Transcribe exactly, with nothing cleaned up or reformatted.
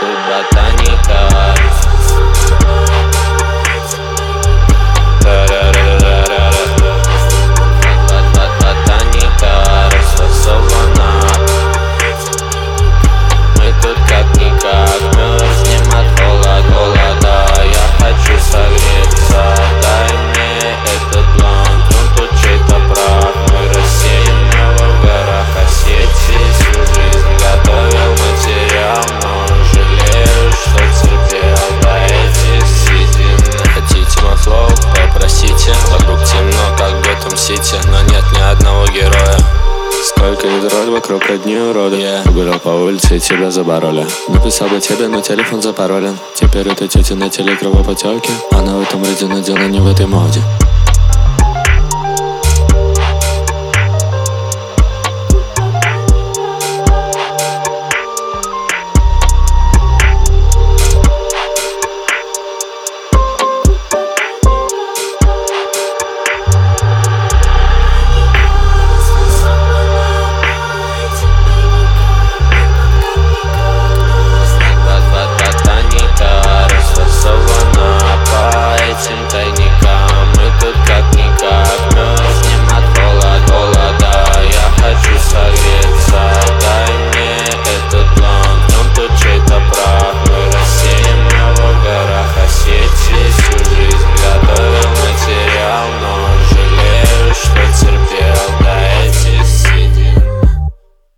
тут ботаника. Ботаника расфасована. Мы тут как-никак мерзнем от холода, холода. Я хочу согреться, дай мне этот блант. Он тут чей-то прав. Мы рассеяны в горах Осетии. Всю жизнь готовил материал, но жалею, что терпел до этих седин. Хотите мой флоу, попросите. Вокруг темно, как в Готэм Сити, но нет ни одного героя. Сколько идроль, вокруг одни уроды. yeah. Гулял по улице и тебя забороли. Написал бы тебе, но телефон запаролен. Теперь это тетя на теле кровопотеки. Она в этом ради, но дело не в этой моде.